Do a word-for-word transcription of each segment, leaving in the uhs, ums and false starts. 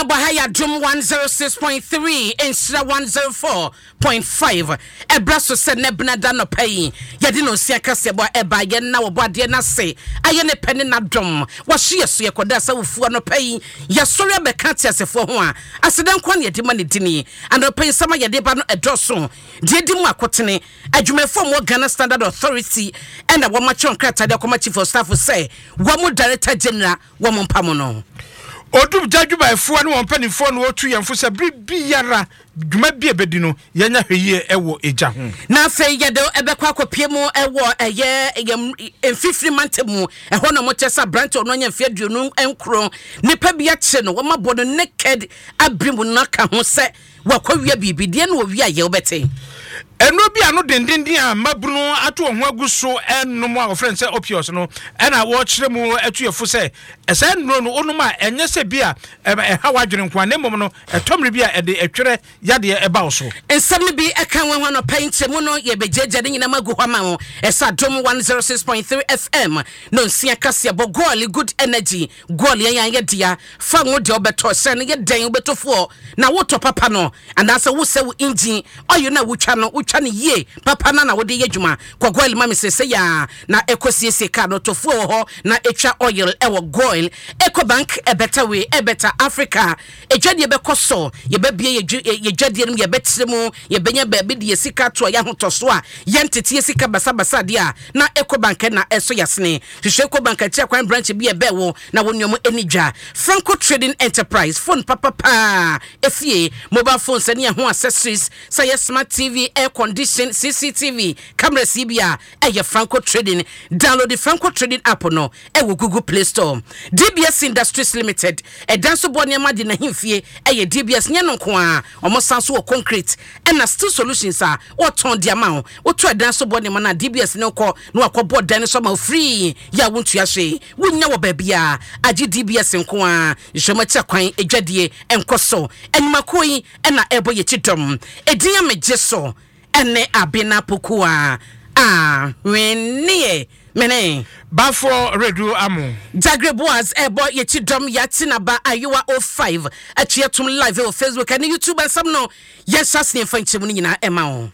Bahaya Drum one oh six point three Insra one oh four point five Ebraso se nebna da no pay yedi no sia kase bo eba ye na wo bode na se aye ne pene na dom wo hye so ye koda sa wufu no pay ye sori be ka tiasefo ho a aseden kwa ne yedi ma ne dini and pay sama yedi ba no edoso de di mu akotene adwumefo mo Ghana Standard Authority and wo ma chon krata de koma chief of staff say wo mo director general wo mo mpamo no Odum jadwuma efo ne won panifo no otu yemfo se bibi yara dwuma bi ebedi no yenya hweye ewo eja ho na fe yedo ebekwa akopie mu ewo eye emfifiri mantemu eho no motesa branch no nya mfe aduonu enkro nipa bi ache no wo mabodo naked abrimu naka ho se wakwa bibi de na owi aye obete eno bi ano dendendin a mabunu ato ho aguso ennom a friend say opios no ena wo kire mu atuyefo se ese eno no onum a enye se bia e ha wadwene kwa na mom no etomre bia e de etwere yade e ba so ensem bi e kan ho no painche mu no ye bejeje de nyina magu hwa ma ho esa dom one oh six point three F M no nsia kase bo goal good energy goal yan yan ye dia fa ngo de obeto se no ye den obetofo na wo to papa no and asa wo se wo engine oyo na wo twa no twa ne ye papa na na wo de yedwuma kwagwel mami se se ya na ekosiesie ka no tofo ho na etwa oil ewo goil eco bank e better way e better Africa ejwade ye bekoso ye bebie ye jwade no ye betremu ye benya ba bi de sika to ya hotoso a ye ntete sika basa basa de a na eco bank na eso yasne hwehwe eco bank atia kwan branch bi e bewo na wonyomo enidwa Franco Trading Enterprise phone papa pa efie mobile phone se ne ho accessories say smart T V air condition C C T V camera C B A eye Franco Trading download the Franco Trading app no e wo Google Play Store D B S Industries Limited e danso bo ne ma de na himfie eye D B S nye no ko a omo sanso concrete and na steel solutions a what ton dia ma wo to e danso bo ne ma na D B S ne ko no akobo dan so ma free ya wontu ya hwe wonya wo ba bia agi D B S nko a hwema cha kwan edwadie enkoso enmakoi na ebo ye chidom ediya mejeso ene abina pokua ah wennie mene bafo redu amu Jagreboas ebo ye chidom yatina ba ayowa oh five achietum live on Facebook and YouTube and some no yes as ne fanchemu nyina ema o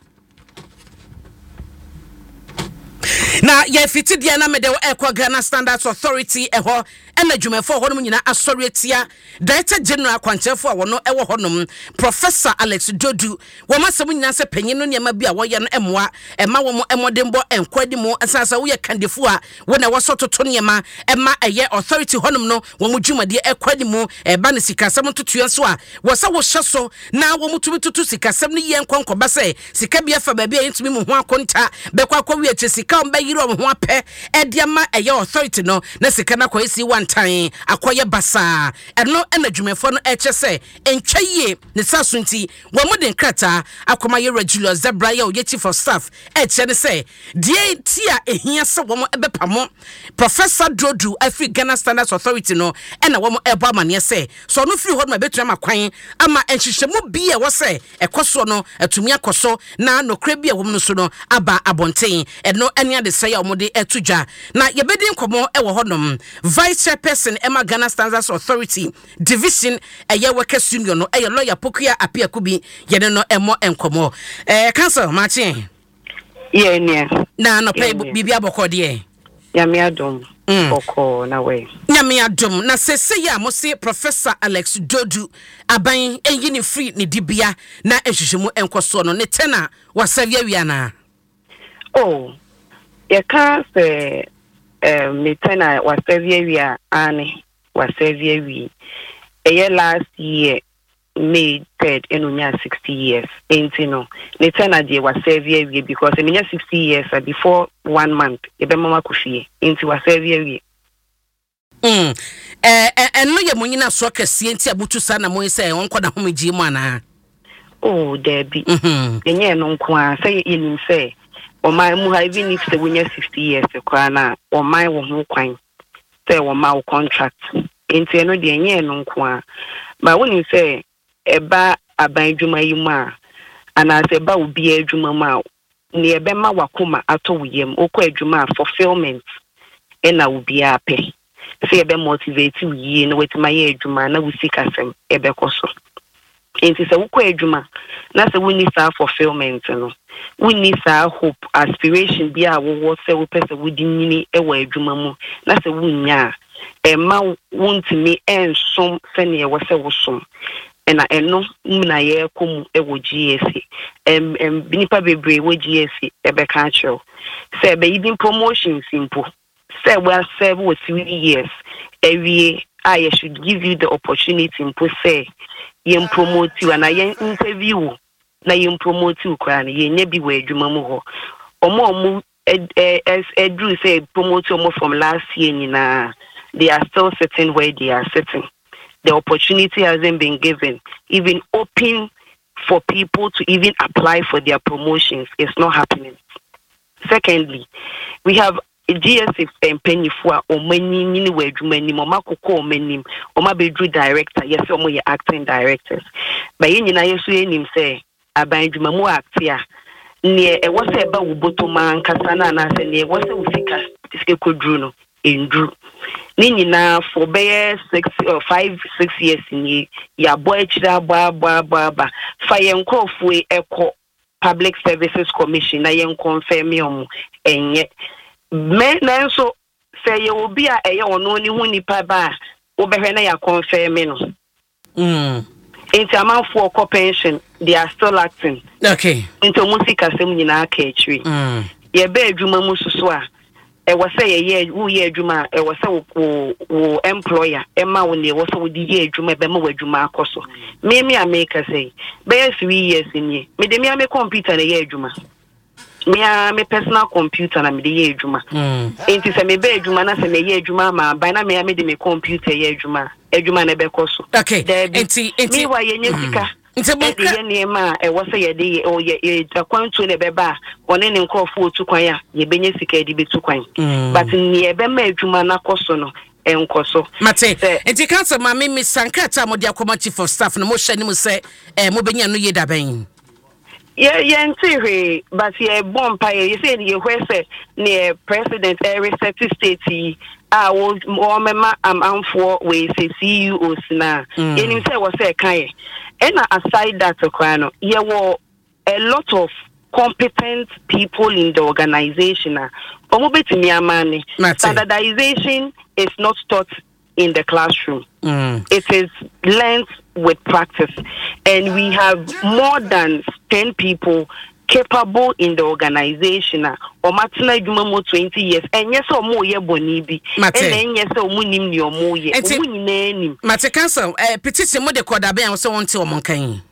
na ye fiti dia na mede ekwa Ghana Standards Authority eho ena dwumefo ho no nyina asoretia Director General Kwanchefo a wono ewo honom Professor Alex Dodu wo masem nyina se panyin no niam bi a wo ye no emoa ema wo mo emodembo enkwadi mu asasa wo ye kandefo a wo na wo sototo niam ema eye authority honom no wo mo dwumade ekwadi mu eba ne sikasem totua so a wo sa wo hyeso na wo mutumi tutu sikasem ne ye nkwankoba se sika bia fa ba bia yentumi mu ho akonta bekwa akwa wi ache sika mba yiro ho apɛ ediama eye authority no na sika na kwa esi one time akoye basa eno ena dwumefo no eche se entwaye ne sasunti wo modern krata akoma ye regular zebra ye oye chief of staff eche ne se die tia ehia se wo mo ebepamo Professor Dodu Afri Ghana Standards Authority no ena wo mo ebo amane se so no free ho no betu ama kwan ama enhyehyemu bi e wo se ekoso no atumi akoso na nokra bi e wo no so no aba abonten eno enia de say omode etudwa na yebedi nkomo e wo honom Vice Chairperson Emma Ghana Standards Authority Division eye workers union no eye lawyer Pokuya Apiakubi yene no emo enkomo eh council machi ye ne na no pay bibia bokode ya me adom boko na we ya me adom na sese ya mo se Professor Alex Dodu aban enyi ni free ni dibia na ehwehwemu enkoso no ne tena wasavia wiana oh ye ka se eh me tena wasavia wia ane wasavia wi eye last year May third enunya sixty years enti no ne tena je wasavia wi because enunya sixty years uh, before one month ebe mama kufie enti wasavia wi mm eh eno ye munyina so kase enti abutu sana mo se wonko da homji mu ana oh debi mhm enye no nko a say yenim say o my mu ha even if say wunya sixty years kwa na o my wo ho kwan say o ma contract enti eno de enye no nko a ba woni say eba aban dwuma yi mu a ana say ba obi adwuma mu a ne ebe ma wakoma ato wiyem okọ adwuma fulfillment ena obi ape say ebe motivate you ye no wetima ye adwuma na wo sika sem ebe koso enti se wo kwa adwuma na se wo ni sa fulfillment no wo ni sa hope aspiration bi a wo wo se wo pese wo di nyini e wa adwuma mu na se wo nya e ma wontimi ensom se ne wo se wo som ena eno na ye kom e wo G S C em em binipa bebre wo G S C ebe ka acho se be even promotion simple say we are serve with three years every I should give you the opportunity to say you promote you and I interview na you promote you kwan ye nya bi we adwuma mu ho omo omo as edu say promote omo from last year na they are still sitting where they are sitting. The opportunity hasn't been given, even open for people to even apply for their promotions. It's not happening. Secondly, we have G S F and penny for or many many way many mama koko many or my bedroom director, yes, or more acting directors. But in I used to him say, I bind you more actia near a was about Botoman Casana and I said, near was a Usika, this could Druno in Drew. Nini na for bear six or five, six years in ye, ya boy chida ba ba ba ba, fire and call for echo Public Services Commission, I am confirm and yet. Men so say you will be a or no new nipa ba obehena ya confirm no. Mm. Into amount for pension, they are still acting. Okay. Into music asem nyina ka etwi. Mm. Ye be adwuma mu susu a e wo say ye wo ye adwuma e wo say wo wo employer e ma wo ne wo say wo di ye adwuma be ma wo adwuma akoso. Me me America say be three years ni. Me de me am computer na ye adwuma. Me a me personal computer na me de ye adwuma. Mm. Enti se me be adwuma na se me ye adwuma ma ba na me a me de me computer ye adwuma. Adwuma na be koso. Okay. Enti enti me wa ye nyesika. Enti mo ye niema e wo se ye de o ye akwantu ne be ba one ne nkofo otu kwan ya ye benye sika di betu kwan. But ni e be ma adwuma na koso no enkoso. Mate. Enti kansa ma me me sankata mo de akoma chief of staff no mo hye ni mo se eh mo benya no ye da ben. Yeah, yeah, ntiwe, but yeah, bomb pie. You say you say near President every certain state. I was more member. I'm am for we say C E Os na. And you say was say kai. And aside that, Okwano, there were a lot of competent people in the organization. Standardization is not taught in the classroom. Mm. It is learned with practice, and we have more than ten people capable in the organization. Or matina jumo twenty years, and yes, or more ye bonibi, and then yes, or munim your more ye. Mate Council, a petition mo de kodabe and so on to Monkain.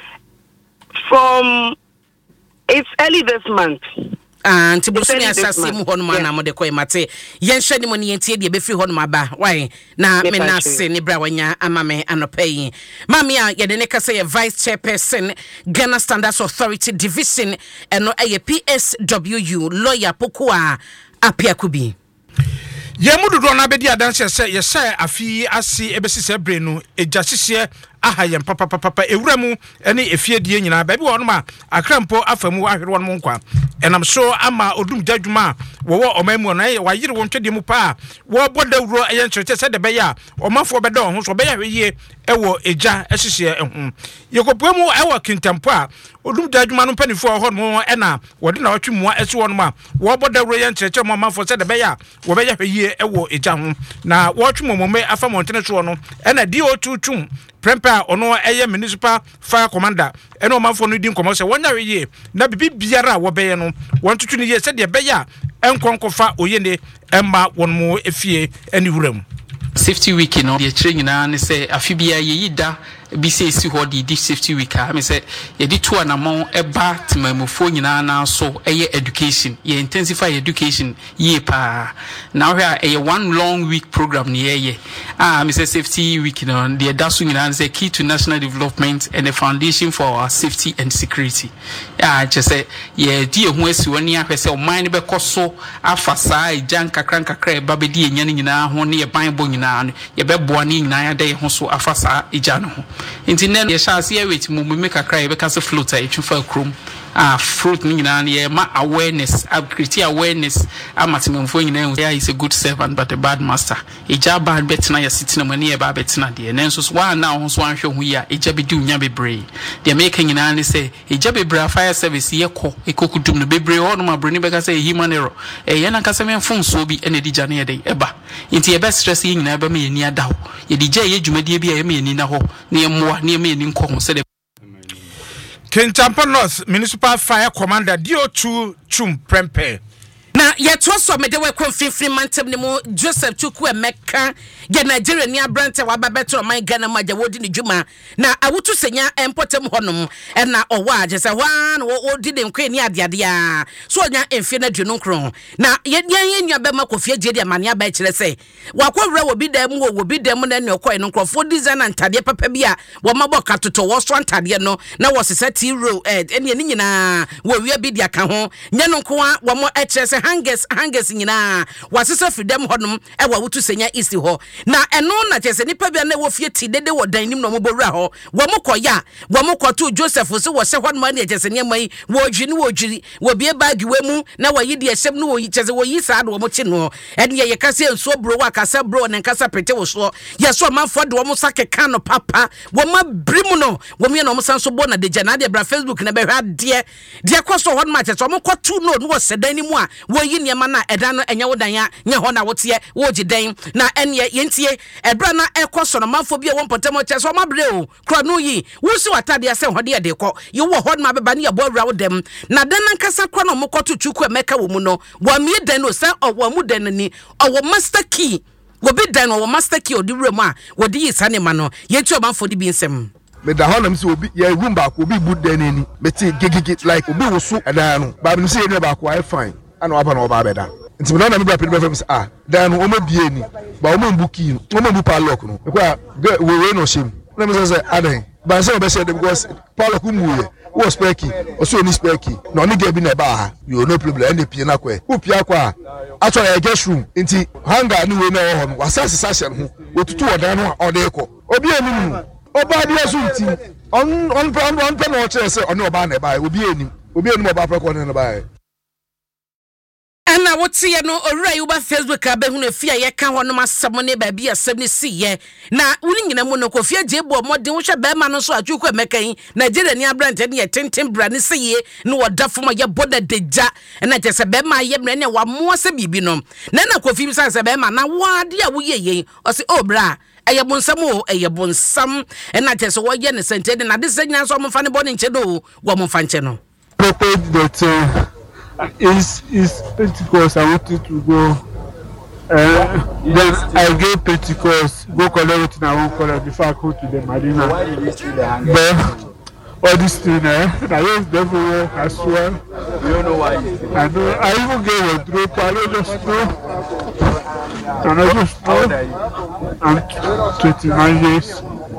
From it's early this month. And to Busani assassin one man among the Koi Mate, Yen Shani money and Tia be free on my bar. Why? Now, me not say ni brawanya, amame, and no paying. Mamia, Yadeneka say a vice chairperson, Ghana Standards Authority Division, and no a P S W U, lawyer Pokua, Apia Kubi. Yamudu na bedi adanse se ye se afi ase ebesi se bre no ejasihye aha yem papa papa ewuramu ene efiedie nyina ba bi wonu ma akrampo afamu ahwere wonu nkwa enam so ama odum dadwuma wo wo omamu na wa yire won twede mu pa wo bodawuro eye nkyerete se de be ya omafo be da ho so be ya hweye ewo eja ehihye ehum yekopuamu ewo kintampo a odum dadwuma no panifo ho no ena wode na watwemua ese wonu ma wo bodawuro ye nkyerete mo omafo se de be ya wo be ya hweye ewo eja ho na watwemomome afamontene so no ena D O two twum Prempa ono eye municipal fire commander eno manfo no di nkomo se wonya weye na bibi biara wo beye no wontutu ne ye se de beya enkonkofa oyene emma wonmo efie ani wuram safety week no de kire nyina ne se afibia ye yida bi se si ho di safety week ha me se ye di to anamon eba temamufo nyina na so eye education ye intensify education ye pa na hwa eye one long week program ne ye ah me se safety week no de daso nyina ne se key to national development and a foundation for our safety and security ah je se ye di ehu asi woni ahwe se o man ne be koso afasa ejan kakra kakra ba be di enya nyina ho ne ye bible nyina no ye be boa ne nyina ya de ho so afasa eja no ho inti nen ye sha se ye wet mu mu kakra ye be ka se floater e twa krom ah fruit ni nyina ye ma awareness create awareness amatemfo nyina he is a good servant but a bad master eja bad betina ya sitina mani e ba betina de nenso so wa na ho so anhwe hu ya eja be du nya bebre de make nyina ne say eja bebre fire service ye ko ekokudum no bebre ho no ma broni be ka say human error e ye na ka say menfo so bi ene di jane ye de eba nti ye be stress ye nyina be me ni ada ho ye di je ye dwumade bi ye me ni na ho ne ye moa ne ye me ni nko ho se de Kintampo North Municipal Fire Commander Dio Chu Chum Prempe. Na yeto so me de we konfifiri mantem ne mu Joseph Chukwu Emeka ge Nigeria ni abrante wa babeto man Ghana maja wodi ni dwuma na awutu senya empotem honom e na owa age se hwan wodi de nkwe ni adeade a so onya emfie na dwunu nkron na ye ye nwa be makofie je de amane aba kire se wakowura wo bi dem wo wo bi dem na ne okoi no nkrofo design ntade papa bi a wo mabo katoto wo so ntade no na wo sese t-row eh ene ni nyina wo wi bi dia ka ho nya no nko a wo mo e kire se hangers hangers nyina wasese freedom honum e wa wutu senya isi ho na eno na chese nipa bia na wo fie ti dede wo dan nim no mo bowura ho wo mo koya wo mo koto Joseph so wo se honum na chese ne mai wo dwini wo dwiri wo bie bag we mu na wa yi de hyem no wo yi chese wo yi sa do wo mo chi no ene ye kase enso bro wa kase bro ne kase pete wo so ye so manfo de wo mo sake kan no papa wo ma brimu no wo me no mo san so bo na de jana de bra Facebook na be hwa de de koso honum a chese wo mo koto no no wo se dan nim a wo yi niema na edan no enya wo dan ya nya ho na wo tie wo giden na ene yentie ebra na ekoso no manfo bia wo potemo che so mabre o kro no yi wo si watade ase ho de de ko ye wo ho na beba na ye bo awura wo dem na dan nkasa kro no mokoto Chukwu Emeka wo mu no wo mi dan no se wo mu dan ni wo master key wo bi dan wo master key odi wura mu a wo di yi sane ma no yentie o manfo di bi nsem me da honam si obi ye room back obi bud dan ni me ti gigigi like obi wo so edan no ba me si ye back I fine ana wapa na oba beda nti me na me bra pe be say ah dan no o ma bie ni ba o ma mbuki o ma bu padlock no because we we no shame na me say adan ba say o be say because padlock mu ye wo spare key o so ni spare key no ni get bi na ba ha you no problem any pie na kwa o pia kwa actually I guest room nti hanga ni we na ho no wasase sashe no otutu odan no o de ko obi eni oba dia so nti on on on on pe no chere say oni oba na ba obi eni obi eni oba pre ko na ba ana wotie no owura yuba Facebook abehu na fia ye ka hono masam ne ba bia asem ne siye na wuni nyina mu no kofia jebo modin wo hwe be ma no so Chukwu Emeka yi Nigeria ni abrante ne ye tenten bra ne siye no wodafo ma ye boda deja na je se be ma ye mre ne wa mo se bibi no na na kofi bi se be ma na wade a wo ye ye o se obra eye bonsam o eye bonsam na je se wo ye ne sente na de se nyan so mo fa ne bo ne nche do wo mo fa nche no Is is Pentecost. I wanted to go. Uh, then I gave Pentecost. Go collect what I want collect before I go to the marina. Why did you do that? But all this thing, eh? I used everywhere. I swear. You don't know why. I know. I even gave a drop. I don't just know. And I just know. I'm twenty-nine years.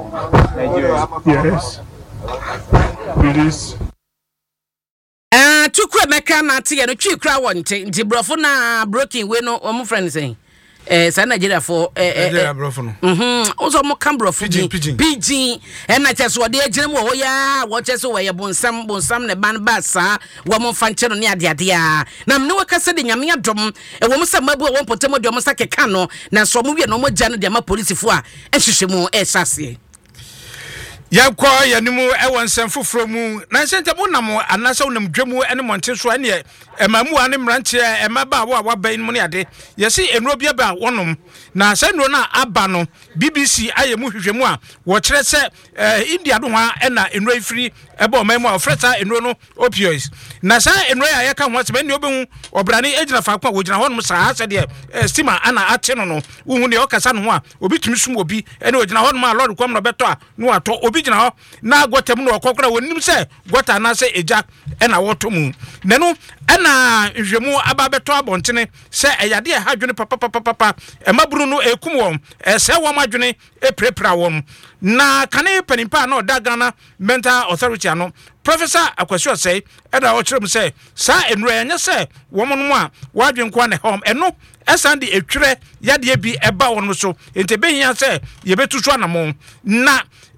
Yes. It is. Ah, Chukwu Emeka na tie no twi kra wonte nti brofo na broken we no omo friend say eh sa Nigeria for eh eh Nigeria brofo no mhm ozo mo kan brofo pidgin pidgin pidgin e na cheso de agire mo ho ya wo cheso we ye bonsam bonsam ne ban ba sa wo mo fa nche no ne ade ade a na me we kase de nyame adom e wo mo sa mabu wo potemo de mo sa keka no na so mo wie no mo gya no de ma police fo a e hwehwe mu e hyase yakwa yanimu ewo nsem foforo mu na sente mo nam anasa wonam dwemu ene monte so ene emamu ane mranche emaba wo awaban mu ne ade yesi enro bia ba wonom na senro na aba no B B C ayemu hwehwemu a wo kire se India do ha ena enro ifiri eba o memu a freta enro no opioids na sa enro ya yeka ho asem ene obehu obrane ejina fa kwa wo gina honom sa ha se de stima ana ate no no wo hu ne okasa no ho a obi tumi sum obi ene ogina honom a lord kwam no beto a no ato obi gina ho na gotem no okokora wonim se gota na se eja ena woto mu nenu ena hwemu aba beto abontene se eyade e hadwene papa papa papa emaburu no ekum won ese won adwene eprepra won na kane panimpa na odagana mental authority ano Professor Akwasio say eda o kyerem say sa enro enye say won no a wadwen kwa ne home eno esande etwere yade bi eba won so ente behia say ye betutu anamo na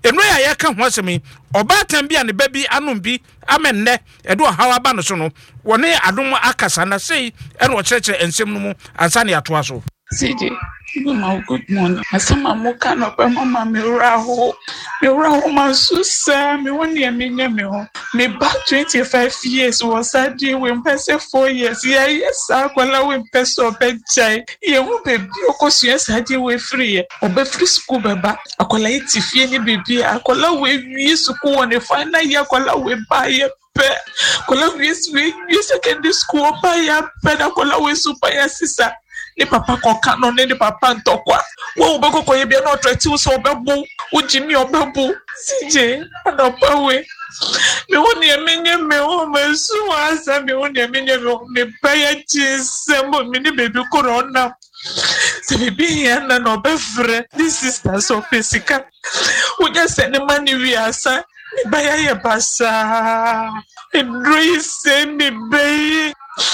eno ya ye ka ho asemi obatan bi a ne ba bi anom bi amenne edo hawa ba no so no woni adom akasa na sei eno okyerekye ensem no mu ansa ne ato aso C J, good morning. Asama muka no pe mama me raho. Me raho masusa me woni amenya me ho. Me back twenty-five years was adi we mpese four years. Yeah, yes, akwala we mpese obejai. Ye hu baby okosua sadi we free. Obe free school baba. Akwala itifie ni baby. Akwala we wi school on the final year akwala we buy Akwala we we secondary school buy pe akwala we super ya sister. Ni papa koka no ne papa ntokwa wo obeko koye bia no trati wo so obebu wo jimi obebu C J adapawe me woni emenye me o mesu asa me woni emenye me me baya chisembo me ni baby corona se baby yana no befre this sister so physical wo just send money we asa me baya ye basa ndri se me baya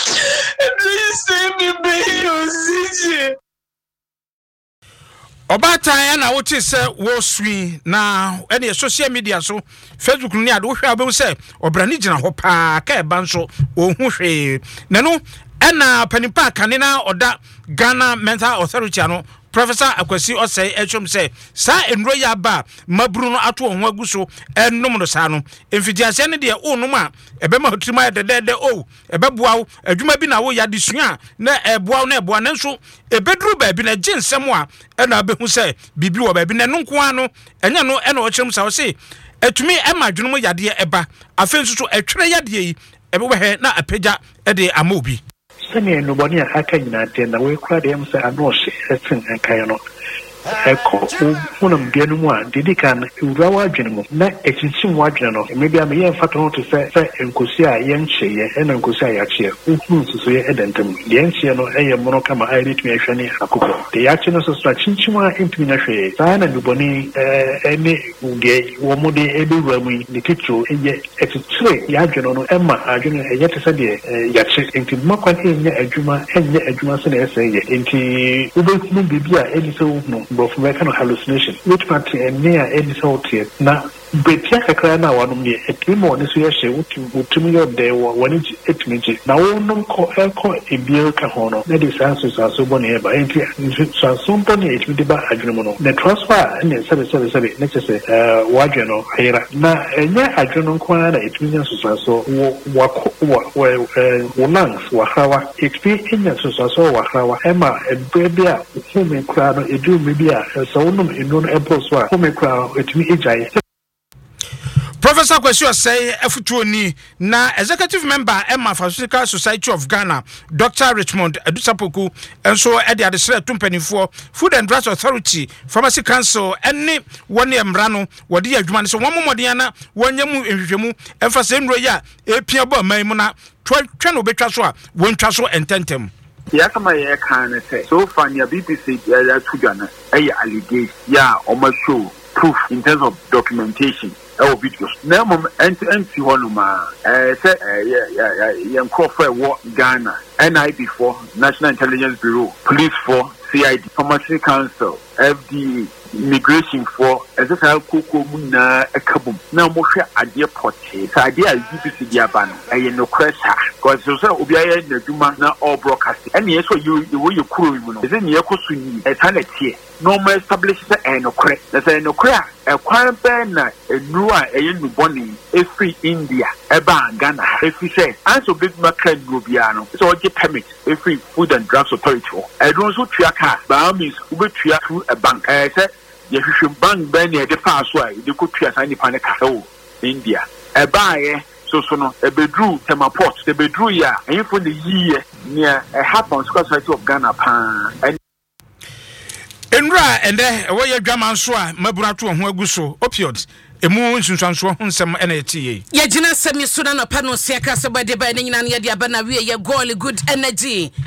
Obata na wote se wo sui na ene social media so Facebook ni ade wo hwe abem se obrani gina ho pa ka e ban so ohun hwe nanu ena panipa kanena oda Ghana Mental Authority ano Professor Akwasi Osei echom say sa enro ya ba mabru no ato ho aguso ennom no sa no emfidiase ne de onum a ebema hotrima de de de o ebeboa adwuma bi na wo ya desua na eboa na eboa nanso ebedru ba bi na ginsem a ena abehu say bibi wo ba bi na nko ano enya no ena o kyerem sa wo say etumi ema adwunum yade eba afenso so etwere yade yi ebebe na apagya ede amobi Sani nobody aka nyina de na we kura de am say anohye etin enkan no eko wonam bia no mu a didi kan ura wa adwene mu na echichim wa adwene no maybe am ye mfa to to say say enkosi a ye nche ye ena enkosi a ya che uhun suso ye edentam ye nche no eye mono kama ai ritmi ahwane akoko de ya che no so so chinchim a impimi na hwe sana nobody eh ene uge wo mo de ebi wa mu ni titro eye echichire ya adwene no ema adwene eye te say de ya che enti makwan enye adwuma enye adwuma se na ese ye enti ubekunu bibia eni so no but for kind of hallucination which part near any sort na betia kakra na wanum ne etimo ne so ye hye wutumi yo de woni etimi na wonum ko elko ebie ka hono na de sanso sanso bo ne ba enti sanso bo ne etimi de ba adwene no the transfer ne sabe sabe sabe ne se eh wadwe no ayira na enya adwene no kwa na etimi sanso sanso wa wa wo lungs wa hawa etimi enya sanso sanso wa hawa ema ebebe a home kra no edu bia so wonum enu no epos wa home kra etimi ejai Professor Akwasi Osei Efutuoni na executive member Emma Pharmaceutical Society of Ghana Doctor Richmond Adusapoku enso e de adesere tumpanifo Food and Drugs Authority Pharmacy Council ene woni emra no wodi adwuma ne so wonmomodien na wonyamu enhwehwemu emfase nro ya epia ba man mu na twa no betwa so a wontwa so ententem ya kama ya kan say so far near B B C ya tudana ay allegation ya o ma show proof in terms of documentation our videos na mom ent ent honuma eh say ya ya ya croffer wo Ghana N I B for National Intelligence Bureau Police for C I D Pharmacy Council F D A Immigration for esesa koko mu na ekabum na mo hwe ade pote sa ade a B B C dia ba no eye no kwesa cause so obi aye na duma na all broadcast ene yeso you the way you kuro mu no eze ne yekoso ni etaletie no more establish the eno kre na say no kre e kwan be na enu a eye nu boni e free India e ba Ghana e fi say anso big market no bia no so get permit e free Food and Drugs Authority e don so tua ka ba means ubetua through a bank e say ye hwehwe bank ben ne de fa so a de ko tua san nipa ne ka o India e ba ye so so no e bedru temaport e bedru ya enfo ne yiye ne e happen Society of Ghana pa enra ende wo ye dwaman so a maburato ho aguso opioids emu nsunsanso ho nsem ena etie ye gina semi so na no pa no sia ka se bade ba ne nyina ne ye de aba na wie ye goal good energy